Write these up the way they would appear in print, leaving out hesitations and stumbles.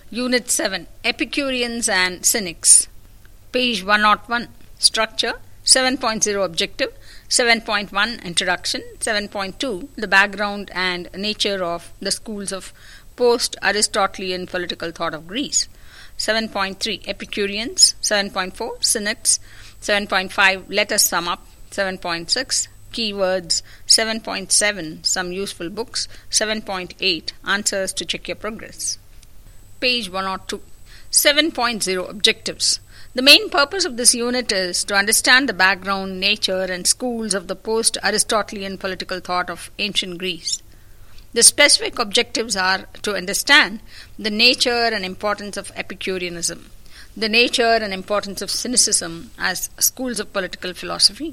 Unit 7 Epicureans and Cynics. Page 101. Structure 7.0 Objective 7.1 Introduction 7.2 The background and nature of the schools of post-Aristotelian political thought of Greece 7.3 Epicureans 7.4 Cynics 7.5 Let us sum up 7.6 Keywords 7.7 Some useful books 7.8 Answers to check your progress. Page 102. 7.0 Objectives. The main purpose of this unit is to understand the background, nature, and schools of the post-Aristotelian political thought of ancient Greece. The specific objectives are to understand the nature and importance of Epicureanism, the nature and importance of Cynicism as schools of political philosophy.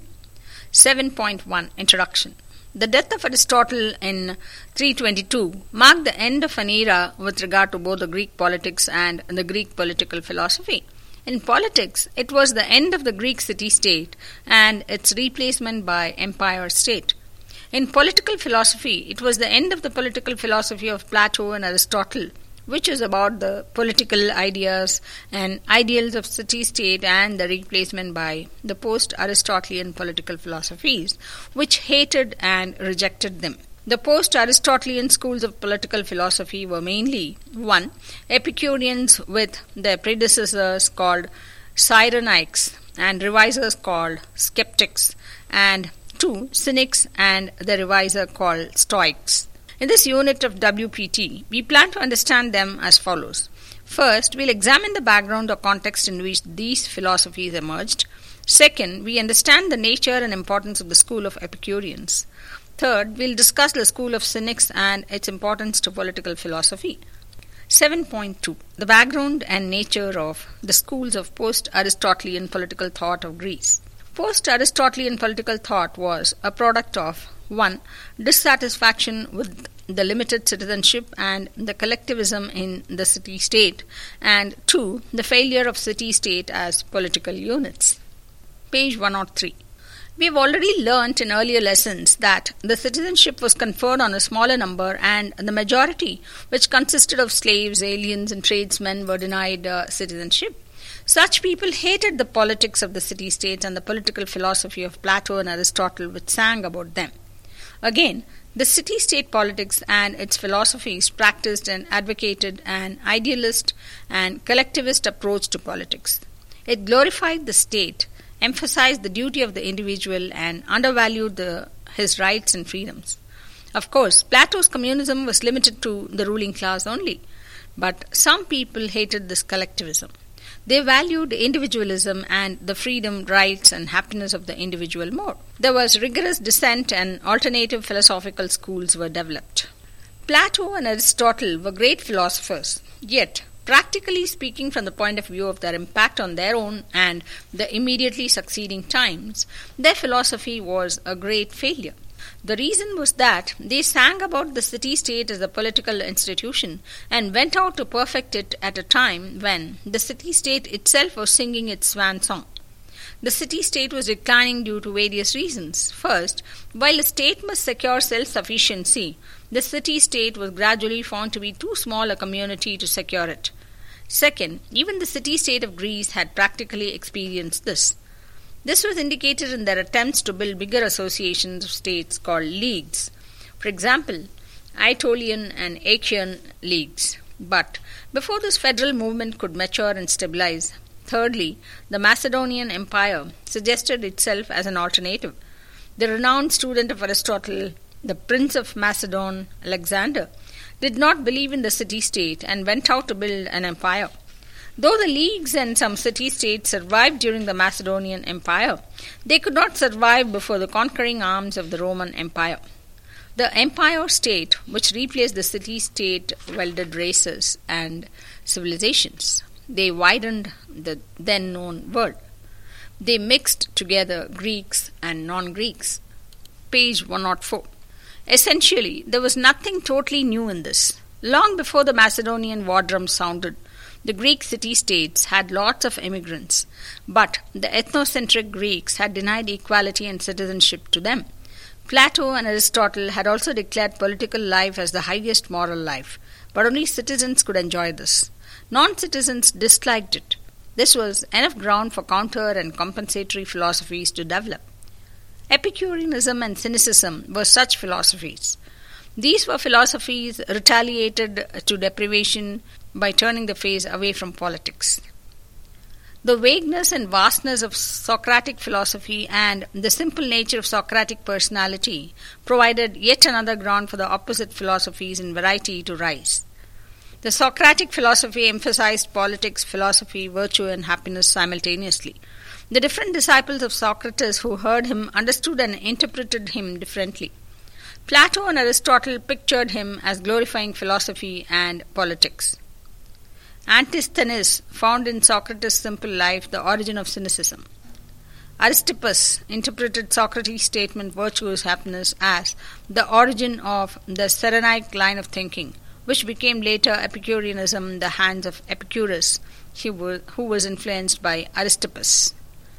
7.1 Introduction. The death of Aristotle in 322 marked the end of an era with regard to both the Greek politics and the Greek political philosophy. In politics, it was the end of the Greek city-state and its replacement by empire-state. In political philosophy, it was the end of the political philosophy of Plato and Aristotle, which is about the political ideas and ideals of city-state, and the replacement by the post-Aristotelian political philosophies, which hated and rejected them. The post-Aristotelian schools of political philosophy were mainly 1. Epicureans with their predecessors called Cyrenaics and revisers called Skeptics, and 2. Cynics and the reviser called Stoics. In this unit of WPT, we plan to understand them as follows. First, we'll examine the background or context in which these philosophies emerged. Second, we understand the nature and importance of the school of Epicureans. Third, we'll discuss the school of Cynics and its importance to political philosophy. 7.2 The background and nature of the schools of post-Aristotelian political thought of Greece. Post-Aristotelian political thought was a product of 1. Dissatisfaction with the limited citizenship and the collectivism in the city-state, and 2. The failure of city-state as political units. Page 103. We have already learnt in earlier lessons that the citizenship was conferred on a smaller number, and the majority, which consisted of slaves, aliens, and tradesmen, were denied citizenship. Such people hated the politics of the city-states and the political philosophy of Plato and Aristotle, which sang about them. Again, the city-state politics and its philosophies practiced and advocated an idealist and collectivist approach to politics. It glorified the state, emphasized the duty of the individual, and undervalued his rights and freedoms. Of course, Plato's communism was limited to the ruling class only, but some people hated this collectivism. They valued individualism and the freedom, rights, and happiness of the individual more. There was rigorous dissent, and alternative philosophical schools were developed. Plato and Aristotle were great philosophers, yet, practically speaking, from the point of view of their impact on their own and the immediately succeeding times, their philosophy was a great failure. The reason was that they sang about the city-state as a political institution and went out to perfect it at a time when the city-state itself was singing its swan song. The city-state was declining due to various reasons. First, while the state must secure self-sufficiency, the city-state was gradually found to be too small a community to secure it. Second, even the city-state of Greece had practically experienced this. This was indicated in their attempts to build bigger associations of states called leagues. For example, Aetolian and Achaean leagues. But before this federal movement could mature and stabilize, thirdly, the Macedonian Empire suggested itself as an alternative. The renowned student of Aristotle, the Prince of Macedon, Alexander, did not believe in the city-state and went out to build an empire. Though the leagues and some city-states survived during the Macedonian Empire, they could not survive before the conquering arms of the Roman Empire. The empire-state, which replaced the city-state, welded races and civilizations. They widened the then-known world. They mixed together Greeks and non-Greeks. Page 104. Essentially, there was nothing totally new in this. Long before the Macedonian war drum sounded, the Greek city-states had lots of immigrants, but the ethnocentric Greeks had denied equality and citizenship to them. Plato and Aristotle had also declared political life as the highest moral life, but only citizens could enjoy this. Non-citizens disliked it. This was enough ground for counter and compensatory philosophies to develop. Epicureanism and cynicism were such philosophies. These were philosophies retaliated to deprivation by turning the face away from politics. The vagueness and vastness of Socratic philosophy and the simple nature of Socratic personality provided yet another ground for the opposite philosophies in variety to rise. The Socratic philosophy emphasized politics, philosophy, virtue, and happiness simultaneously. The different disciples of Socrates who heard him understood and interpreted him differently. Plato and Aristotle pictured him as glorifying philosophy and politics. Antisthenes found in Socrates' simple life the origin of cynicism. Aristippus interpreted Socrates' statement virtue is happiness as the origin of the Cyrenaic line of thinking, which became later Epicureanism in the hands of Epicurus, who was influenced by Aristippus.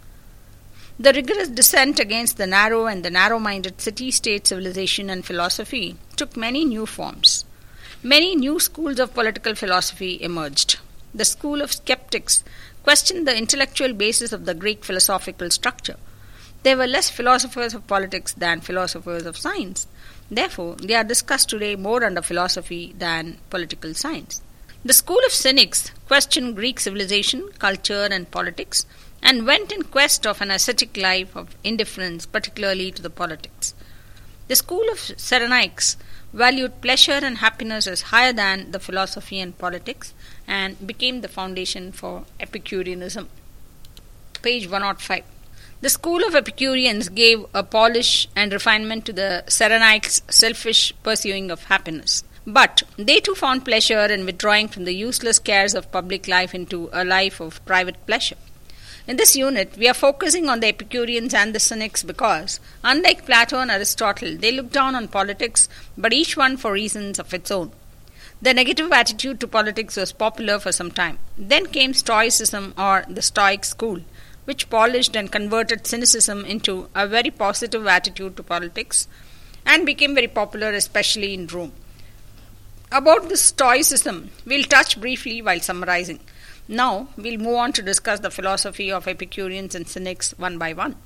The rigorous dissent against the narrow and the narrow-minded city-state civilization and philosophy took many new forms. Many new schools of political philosophy emerged. The school of skeptics questioned the intellectual basis of the Greek philosophical structure. There were less philosophers of politics than philosophers of science. Therefore, they are discussed today more under philosophy than political science. The school of cynics questioned Greek civilization, culture, and politics, and went in quest of an ascetic life of indifference, particularly to the politics. The school of Cyrenaics valued pleasure and happiness as higher than the philosophy and politics, and became the foundation for Epicureanism. Page 105. The school of Epicureans gave a polish and refinement to the Cyrenaics' selfish pursuing of happiness. But they too found pleasure in withdrawing from the useless cares of public life into a life of private pleasure. In this unit, we are focusing on the Epicureans and the Cynics because, unlike Plato and Aristotle, they looked down on politics, but each one for reasons of its own. The negative attitude to politics was popular for some time. Then came Stoicism, or the Stoic school, which polished and converted cynicism into a very positive attitude to politics and became very popular, especially in Rome. About this Stoicism, we'll touch briefly while summarizing. Now, we'll move on to discuss the philosophy of Epicureans and Cynics one by one.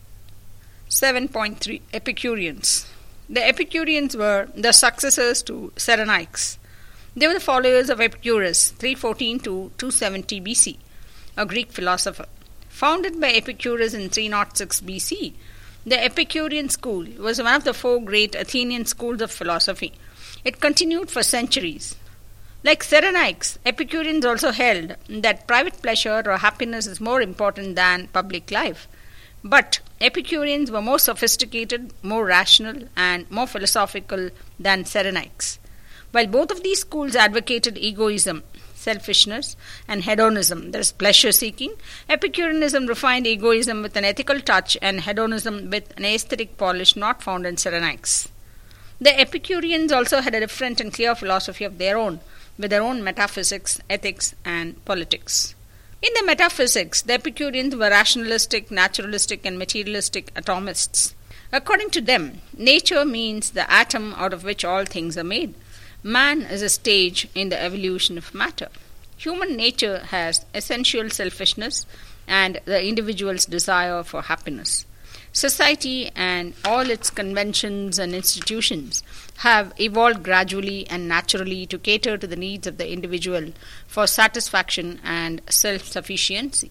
7.3 Epicureans. The Epicureans were the successors to Cyrenaics. They were the followers of Epicurus, 314 to 270 BC, a Greek philosopher. Founded by Epicurus in 306 BC, the Epicurean school was one of the four great Athenian schools of philosophy. It continued for centuries. Like Cyrenaics, Epicureans also held that private pleasure or happiness is more important than public life. But Epicureans were more sophisticated, more rational, and more philosophical than Cyrenaics. While both of these schools advocated egoism, selfishness, and hedonism, that is pleasure-seeking, Epicureanism refined egoism with an ethical touch and hedonism with an aesthetic polish not found in Cyrenaics. The Epicureans also had a different and clear philosophy of their own, with their own metaphysics, ethics, and politics. In the metaphysics, the Epicureans were rationalistic, naturalistic, and materialistic atomists. According to them, nature means the atom out of which all things are made. Man is a stage in the evolution of matter. Human nature has essential selfishness and the individual's desire for happiness. Society and all its conventions and institutions have evolved gradually and naturally to cater to the needs of the individual for satisfaction and self-sufficiency.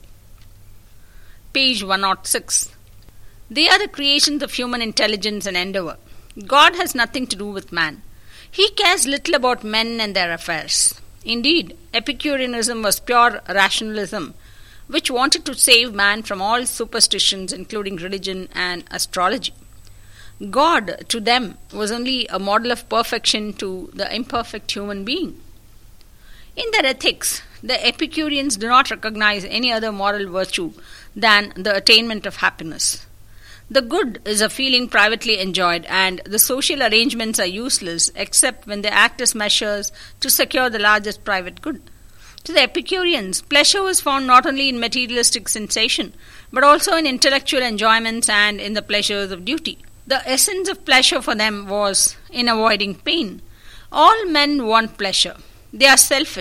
Page 106. They are the creations of human intelligence and endeavor. God has nothing to do with man. He cares little about men and their affairs. Indeed, Epicureanism was pure rationalism, which wanted to save man from all superstitions, including religion and astrology. God, to them, was only a model of perfection to the imperfect human being. In their ethics, the Epicureans do not recognize any other moral virtue than the attainment of happiness. The good is a feeling privately enjoyed, and the social arrangements are useless except when they act as measures to secure the largest private good. To the Epicureans, pleasure was found not only in materialistic sensation, but also in intellectual enjoyments and in the pleasures of duty. The essence of pleasure for them was in avoiding pain. All men want pleasure. They are selfish.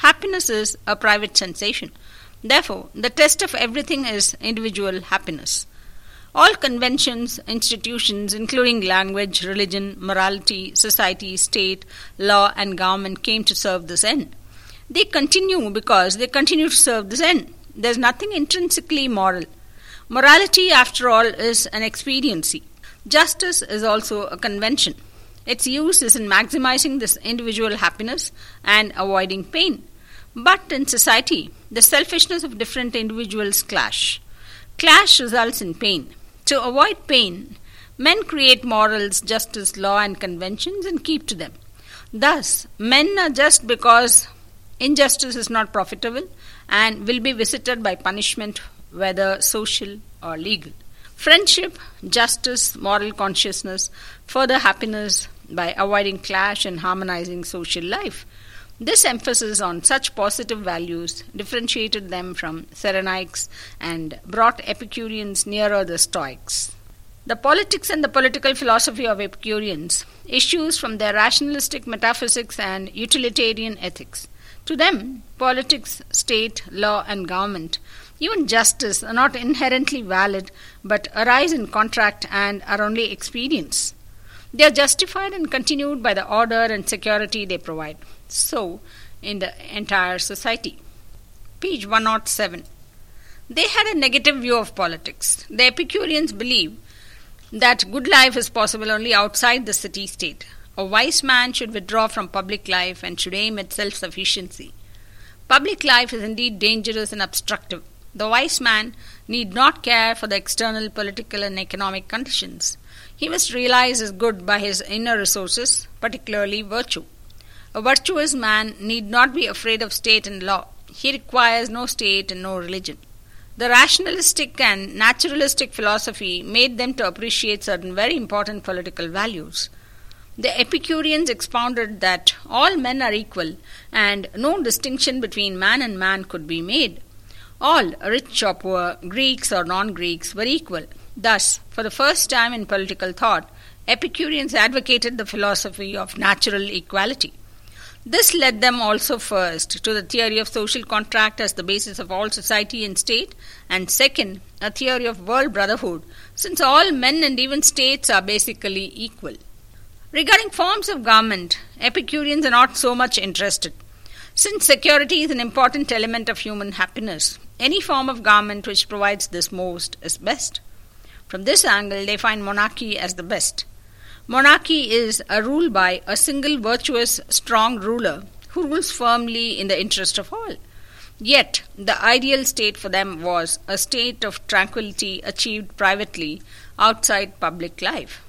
Happiness is a private sensation. Therefore, the test of everything is individual happiness. All conventions, institutions, including language, religion, morality, society, state, law, and government, came to serve this end. They continue because they continue to serve this end. There is nothing intrinsically moral. Morality, after all, is an expediency. Justice is also a convention. Its use is in maximizing this individual happiness and avoiding pain. But in society, the selfishness of different individuals clash. Clash results in pain. To avoid pain, men create morals, justice, law, and conventions and keep to them. Thus, men are just because injustice is not profitable and will be visited by punishment, whether social or legal. Friendship, justice, moral consciousness further happiness by avoiding clash and harmonizing social life. This emphasis on such positive values differentiated them from Cyrenaics and brought Epicureans nearer the Stoics. The politics and the political philosophy of Epicureans issues from their rationalistic metaphysics and utilitarian ethics. To them, politics, state, law, and government, even justice, are not inherently valid but arise in contract and are only expedients. They are justified and continued by the order and security they provide. So, in the entire society. Page 107. They had a negative view of politics. The Epicureans believe that good life is possible only outside the city-state. A wise man should withdraw from public life and should aim at self-sufficiency. Public life is indeed dangerous and obstructive. The wise man need not care for the external political and economic conditions. He must realize his good by his inner resources, particularly virtue. A virtuous man need not be afraid of state and law. He requires no state and no religion. The rationalistic and naturalistic philosophy made them to appreciate certain very important political values. The Epicureans expounded that all men are equal and no distinction between man and man could be made. All, rich or poor, Greeks or non-Greeks, were equal. Thus, for the first time in political thought, Epicureans advocated the philosophy of natural equality. This led them also first to the theory of social contract as the basis of all society and state, and second, a theory of world brotherhood, since all men and even states are basically equal. Regarding forms of government, Epicureans are not so much interested. Since security is an important element of human happiness, any form of government which provides this most is best. From this angle, they find monarchy as the best. Monarchy is a rule by a single virtuous, strong ruler who rules firmly in the interest of all. Yet, the ideal state for them was a state of tranquility achieved privately outside public life.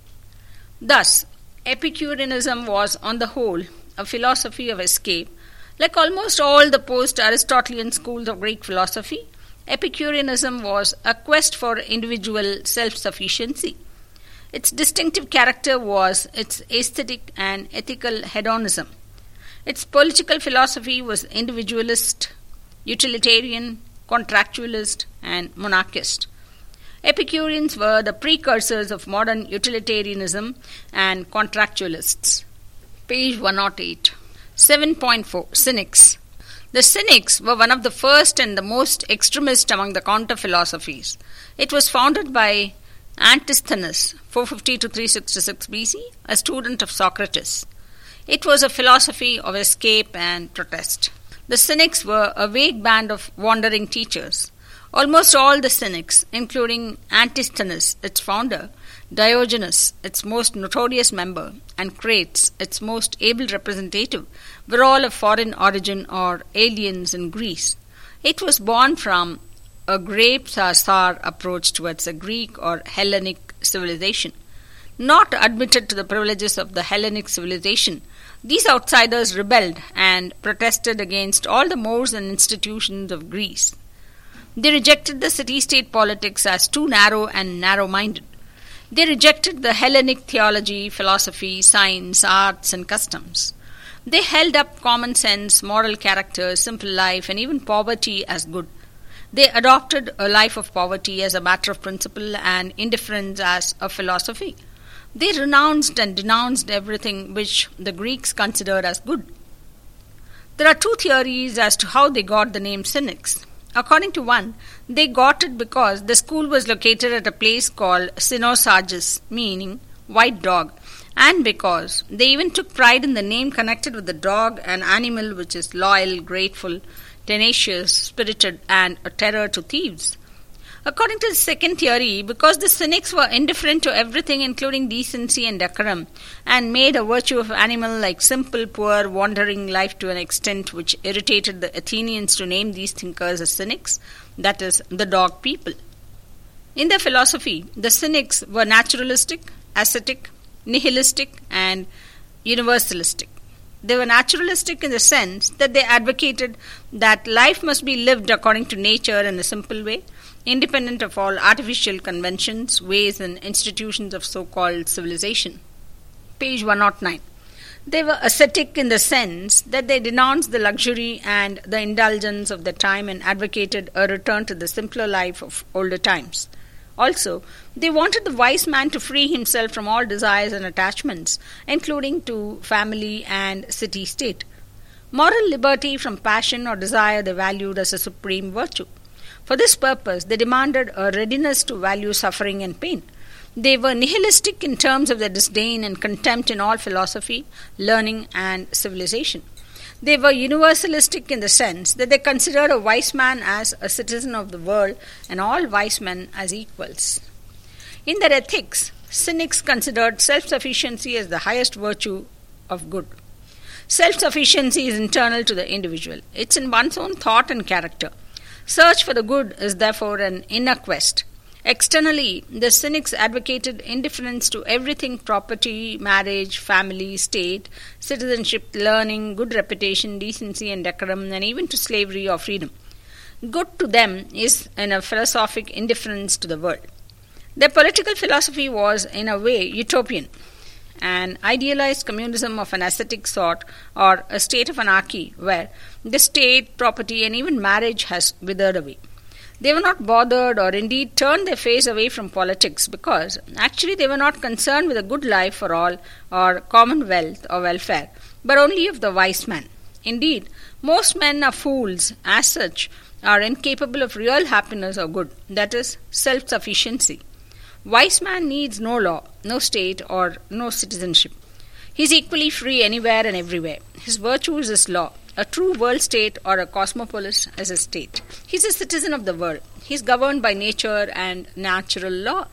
Thus, Epicureanism was, on the whole, a philosophy of escape. Like almost all the post-Aristotelian schools of Greek philosophy, Epicureanism was a quest for individual self-sufficiency. Its distinctive character was its aesthetic and ethical hedonism. Its political philosophy was individualist, utilitarian, contractualist, and monarchist. Epicureans were the precursors of modern utilitarianism and contractualists. Page 108. 7.4. Cynics. The Cynics were one of the first and the most extremist among the counter-philosophies. It was founded by Antisthenes, 450 to 366 BC, a student of Socrates. It was a philosophy of escape and protest. The Cynics were a vague band of wandering teachers. Almost all the Cynics, including Antisthenes, its founder, Diogenes, its most notorious member, and Crates, its most able representative, were all of foreign origin or aliens in Greece. It was born from a grape-sour approach towards a Greek or Hellenic civilization. Not admitted to the privileges of the Hellenic civilization, these outsiders rebelled and protested against all the mores and institutions of Greece. They rejected the city-state politics as too narrow and narrow-minded. They rejected the Hellenic theology, philosophy, science, arts, and customs. They held up common sense, moral character, simple life, and even poverty as good. They adopted a life of poverty as a matter of principle and indifference as a philosophy. They renounced and denounced everything which the Greeks considered as good. There are two theories as to how they got the name Cynics. According to one, they got it because the school was located at a place called Cynosarges, meaning white dog, and because they even took pride in the name connected with the dog, an animal which is loyal, grateful, tenacious, spirited, and a terror to thieves. According to the second theory, because the cynics were indifferent to everything including decency and decorum, and made a virtue of animal like simple, poor, wandering life to an extent which irritated the Athenians to name these thinkers as cynics, that is, the dog people. In their philosophy, the cynics were naturalistic, ascetic, nihilistic, and universalistic. They were naturalistic in the sense that they advocated that life must be lived according to nature in a simple way, independent of all artificial conventions, ways, and institutions of so-called civilization. Page 109. They were ascetic in the sense that they denounced the luxury and the indulgence of the time and advocated a return to the simpler life of older times. Also, they wanted the wise man to free himself from all desires and attachments, including to family and city-state. Moral liberty from passion or desire they valued as a supreme virtue. For this purpose, they demanded a readiness to value suffering and pain. They were nihilistic in terms of their disdain and contempt in all philosophy, learning, and civilization. They were universalistic in the sense that they considered a wise man as a citizen of the world and all wise men as equals. In their ethics, cynics considered self-sufficiency as the highest virtue of good. Self-sufficiency is internal to the individual. It's in one's own thought and character. Search for the good is therefore an inner quest. Externally, the cynics advocated indifference to everything property, marriage, family, state, citizenship, learning, good reputation, decency and decorum, and even to slavery or freedom. Good to them is in a philosophic indifference to the world. Their political philosophy was, in a way, utopian. An idealized communism of an ascetic sort, or a state of anarchy where the state, property, and even marriage has withered away. They were not bothered or indeed turned their face away from politics because actually they were not concerned with a good life for all or common wealth or welfare, but only of the wise man. Indeed, most men are fools, as such, are incapable of real happiness or good, that is, self-sufficiency. Wise man needs no law, no state, or no citizenship. He is equally free anywhere and everywhere. His virtue is his law. A true world state or a cosmopolis is a state. He is a citizen of the world. He is governed by nature and natural law.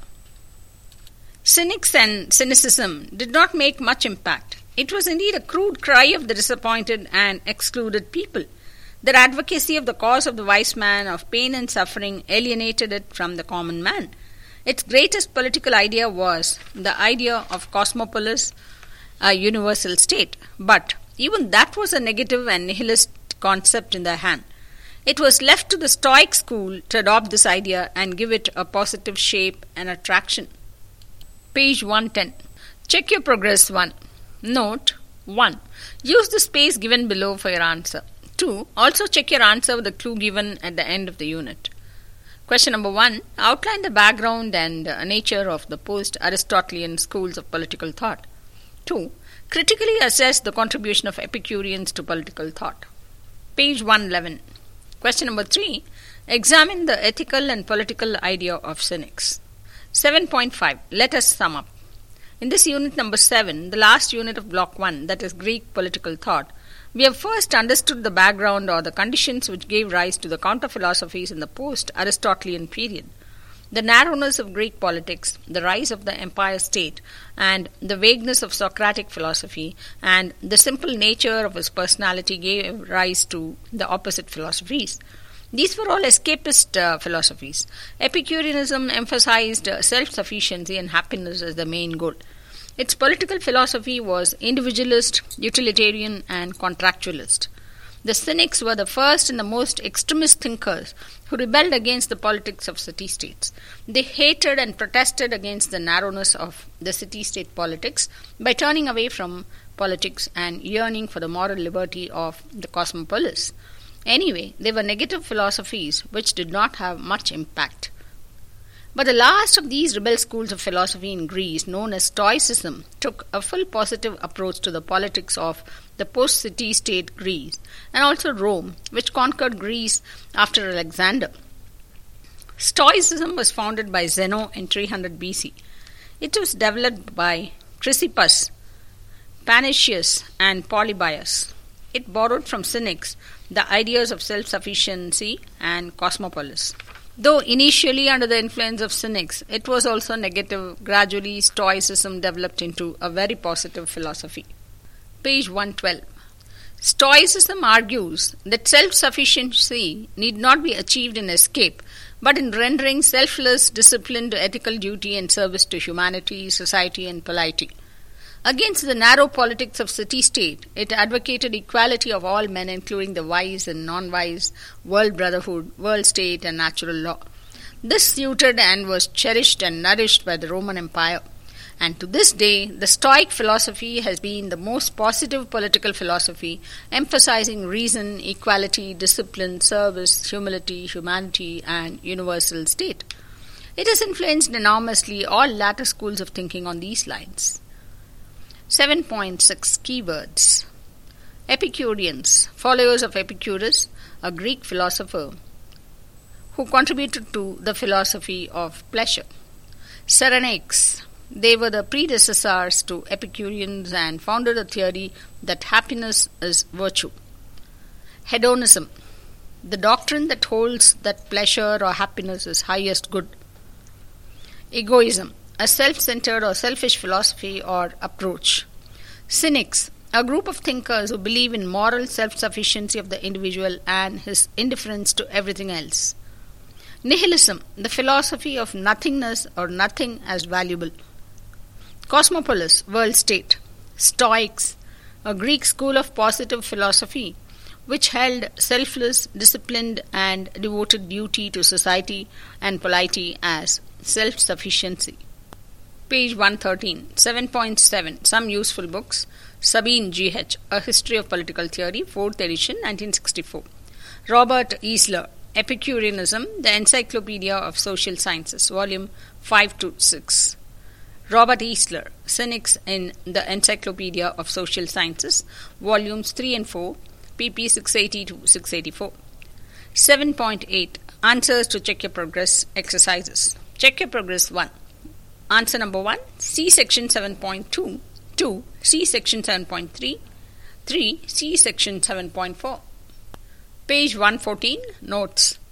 Cynics and cynicism did not make much impact. It was indeed a crude cry of the disappointed and excluded people. Their advocacy of the cause of the wise man, of pain and suffering, alienated it from the common man. Its greatest political idea was the idea of cosmopolis, a universal state. But even that was a negative and nihilist concept in their hand. It was left to the Stoic school to adopt this idea and give it a positive shape and attraction. Page 110. Check your progress 1. Note 1. Use the space given below for your answer. 2. Also check your answer with the clue given at the end of the unit. Question number 1. Outline the background and nature of the post-Aristotelian schools of political thought. 2. Critically assess the contribution of Epicureans to political thought. Page 111. Question number 3. Examine the ethical and political idea of cynics. 7.5. Let us sum up. In this unit number 7, the last unit of block 1, that is Greek political thought, we have first understood the background or the conditions which gave rise to the counter-philosophies in the post-Aristotelian period. The narrowness of Greek politics, the rise of the empire state, and the vagueness of Socratic philosophy, and the simple nature of his personality gave rise to the opposite philosophies. These were all escapist philosophies. Epicureanism emphasized self-sufficiency and happiness as the main goal. Its political philosophy was individualist, utilitarian, and contractualist. The Cynics were the first and the most extremist thinkers who rebelled against the politics of city-states. They hated and protested against the narrowness of the city-state politics by turning away from politics and yearning for the moral liberty of the cosmopolis. Anyway, they were negative philosophies which did not have much impact. But the last of these rebel schools of philosophy in Greece, known as Stoicism, took a full positive approach to the politics of the the post-city state Greece, and also Rome, which conquered Greece after Alexander. Stoicism was founded by Zeno in 300 BC. It was developed by Chrysippus, Panaetius, and Polybius. It borrowed from Cynics the ideas of self-sufficiency and cosmopolis. Though initially under the influence of Cynics, it was also negative. Gradually, Stoicism developed into a very positive philosophy. Page 112. Stoicism argues that self-sufficiency need not be achieved in escape, but in rendering selfless, disciplined ethical duty and service to humanity, society, and polity. Against the narrow politics of city-state, it advocated equality of all men, including the wise and non-wise, world brotherhood, world state, and natural law. This suited and was cherished and nourished by the Roman Empire. And to this day, the Stoic philosophy has been the most positive political philosophy, emphasizing reason, equality, discipline, service, humility, humanity, and universal state. It has influenced enormously all latter schools of thinking on these lines. 7.6 Keywords. Epicureans, followers of Epicurus, a Greek philosopher who contributed to the philosophy of pleasure. Cyrenaics, they were the predecessors to Epicureans and founded a theory that happiness is virtue. Hedonism, the doctrine that holds that pleasure or happiness is highest good. Egoism, a self-centered or selfish philosophy or approach. Cynics, a group of thinkers who believe in moral self-sufficiency of the individual and his indifference to everything else. Nihilism, the philosophy of nothingness or nothing as valuable. Cosmopolis, world state. Stoics, a Greek school of positive philosophy which held selfless, disciplined, and devoted duty to society and polity as self-sufficiency. Page 113, 7.7, Some Useful Books. Sabine G.H., A History of Political Theory, 4th edition, 1964. Robert Eisler, Epicureanism, The Encyclopedia of Social Sciences, volume 5-6. Robert Eisler, Cynics in The Encyclopedia of Social Sciences, volumes 3 and 4, pp 680 to 684. 7.8, Answers to Check Your Progress exercises. Check Your Progress 1. Answer number 1, see section 7.2. 2. See section 7.3. 3. See section 7.4. Page 114, Notes.